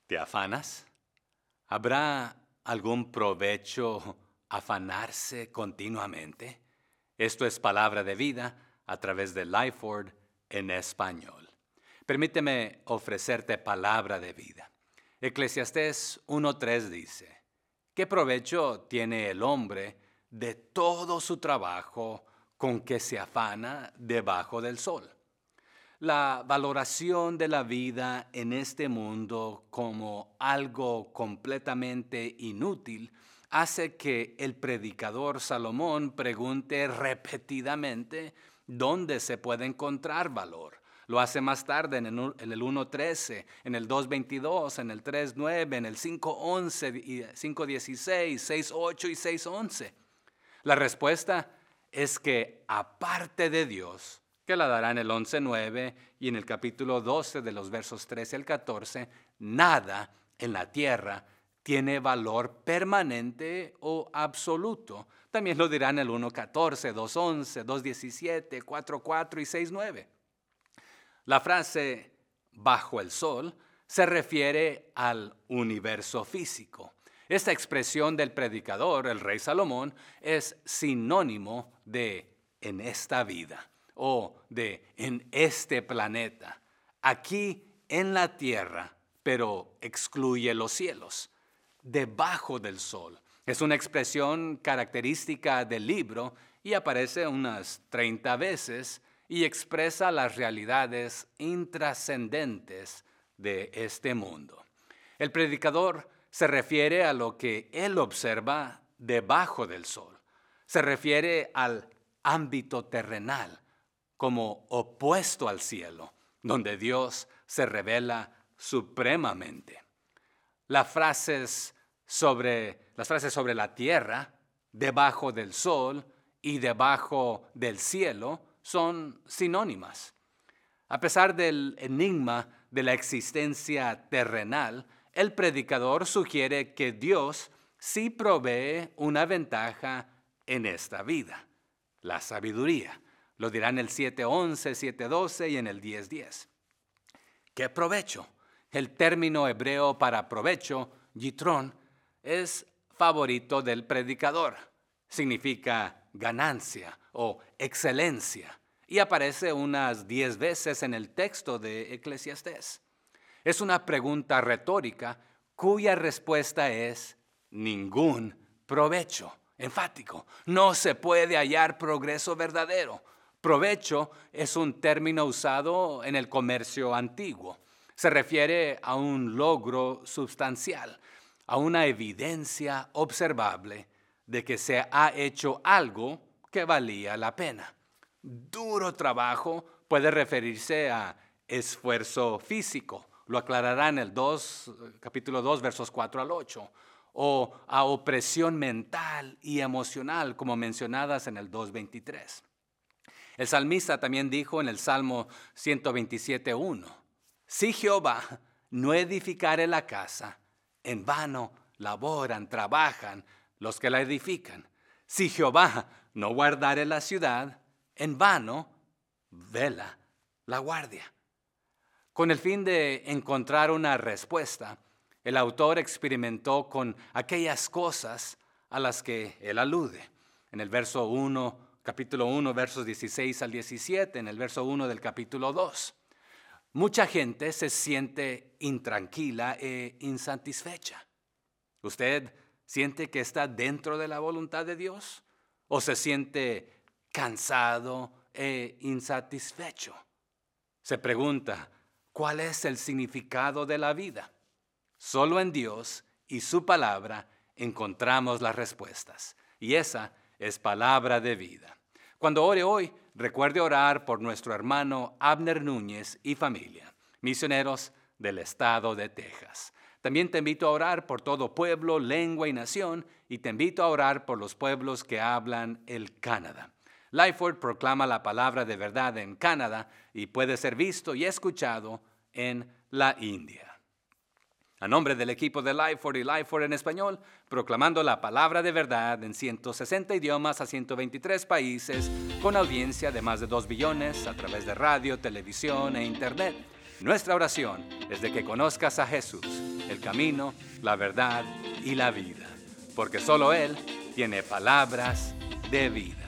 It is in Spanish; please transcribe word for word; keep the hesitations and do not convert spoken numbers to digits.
¿Te afanas? ¿Habrá algún provecho afanarse continuamente? Esto es Palabra de Vida a través de Lifeword en español. Permíteme ofrecerte palabra de vida. Eclesiastés uno tres dice, ¿qué provecho tiene el hombre de todo su trabajo con que se afana debajo del sol? La valoración de la vida en este mundo como algo completamente inútil hace que el predicador Salomón pregunte repetidamente dónde se puede encontrar valor. Lo hace más tarde en el uno trece, en el dos veintidós, en el tres nueve, en el cinco once, cinco dieciséis, seis ocho y seis once. La respuesta es que aparte de Dios, que la dará en el once nueve y en el capítulo doce de los versos trece al catorce, nada en la tierra tiene valor permanente o absoluto. También lo dirá en el uno catorce, dos once, dos diecisiete, cuatro cuatro y seis nueve. La frase bajo el sol se refiere al universo físico. Esta expresión del predicador, el rey Salomón, es sinónimo de en esta vida o de en este planeta, aquí en la tierra, pero excluye los cielos, debajo del sol. Es una expresión característica del libro y aparece unas treinta veces y expresa las realidades intrascendentes de este mundo. El predicador se refiere a lo que él observa debajo del sol. Se refiere al ámbito terrenal, como opuesto al cielo, donde Dios se revela supremamente. Las frases sobre, las frases sobre la tierra, debajo del sol y debajo del cielo son sinónimas. A pesar del enigma de la existencia terrenal, el predicador sugiere que Dios sí provee una ventaja en esta vida, la sabiduría. Lo dirá en el siete once, siete doce y en el diez diez. ¿Qué provecho? El término hebreo para provecho, yitrón, es favorito del predicador. Significa ganancia o excelencia y aparece unas diez veces en el texto de Eclesiastés. Es una pregunta retórica cuya respuesta es ningún provecho. Enfático, no se puede hallar progreso verdadero. Provecho es un término usado en el comercio antiguo. Se refiere a un logro sustancial, a una evidencia observable de que se ha hecho algo que valía la pena. Duro trabajo puede referirse a esfuerzo físico, lo aclarará en el dos, capítulo dos, versos cuatro al ocho, o a opresión mental y emocional, como mencionadas en el dos veintitrés. El salmista también dijo en el Salmo ciento veintisiete uno, si Jehová no edificare la casa, en vano laboran, trabajan los que la edifican. Si Jehová no guardare la ciudad, en vano vela la guardia. Con el fin de encontrar una respuesta, el autor experimentó con aquellas cosas a las que él alude. En el verso uno, capítulo uno, versos dieciséis al diecisiete, en el verso uno del capítulo dos. Mucha gente se siente intranquila e insatisfecha. ¿Usted siente que está dentro de la voluntad de Dios? ¿O se siente cansado e insatisfecho? Se pregunta, ¿cuál es el significado de la vida? Solo en Dios y su palabra encontramos las respuestas. Y esa es palabra de vida. Cuando ore hoy, recuerde orar por nuestro hermano Abner Núñez y familia, misioneros del estado de Texas. También te invito a orar por todo pueblo, lengua y nación, y te invito a orar por los pueblos que hablan el Canadá. Lifeword proclama la palabra de verdad en Canadá y puede ser visto y escuchado en la India. A nombre del equipo de Lifeword y Lifeword en español, proclamando la palabra de verdad en ciento sesenta idiomas a ciento veintitrés países, con audiencia de más de dos billones a través de radio, televisión e internet. Nuestra oración es de que conozcas a Jesús el camino, la verdad y la vida, porque solo Él tiene palabras de vida.